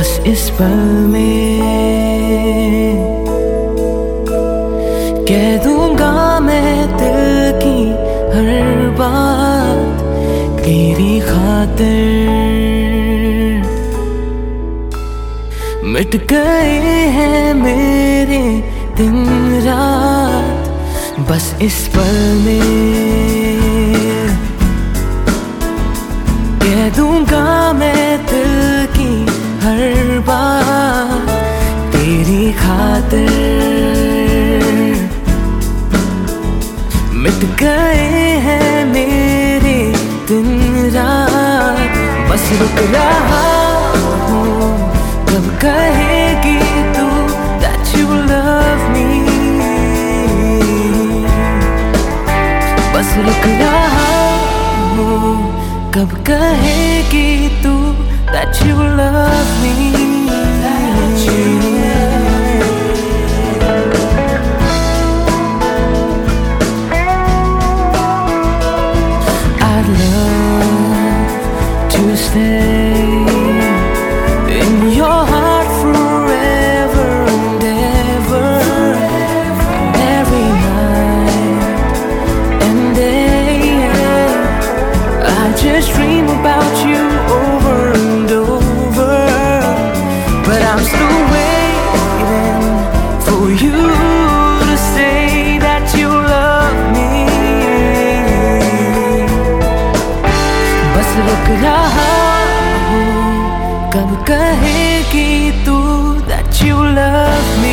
बस इस पल में कह दूंगा मैं दिल की हर बात तेरी खातिर। मिट गए हैं मेरे दिन रात बस इस पल में कह दूंगा मैं दिल की हर बात तेरी खातिर। मिट गए हैं मेरे दिन रात बस रुक रहा हूँ कब कहेगी तू that you love me। बस रुक रहा हूँ कब कहेगी तू that you love me। I'd love to stay in your heart forever and ever, every night and day. I just dream about you over and over, but I'm still waiting for you to say that you love me। बस रुक रहा हूँ कब कहेगी तू that you love me।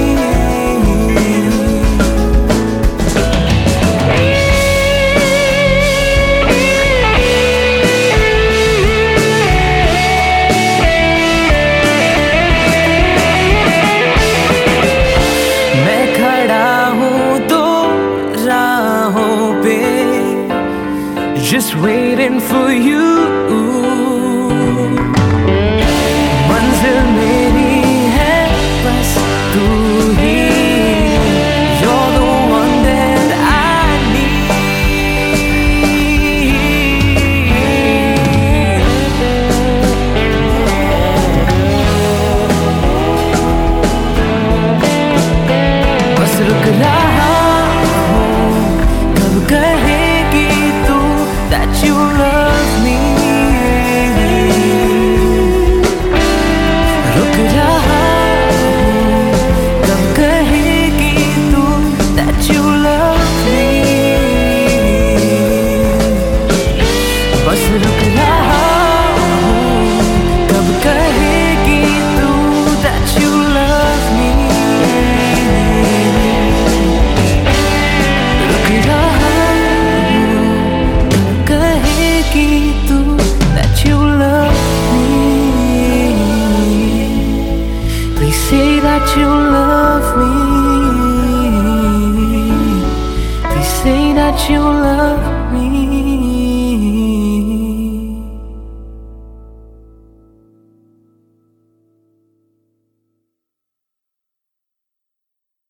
मैं खड़ा हूँ दो राहों पे just waiting for you। मंजिल मेरी है बस तू ही। You're the one that I need। बस रुक रहा हूँ कब कहेगी तू that you love me। रुक रहा हूँ कब कहेगी तू that you love me। बस रुक रहा हूँ कब कहेगी तू that you love me। रुक रहा हूँ कब कहेगी तू that you love me। Please say that you love me। Please say that you love me।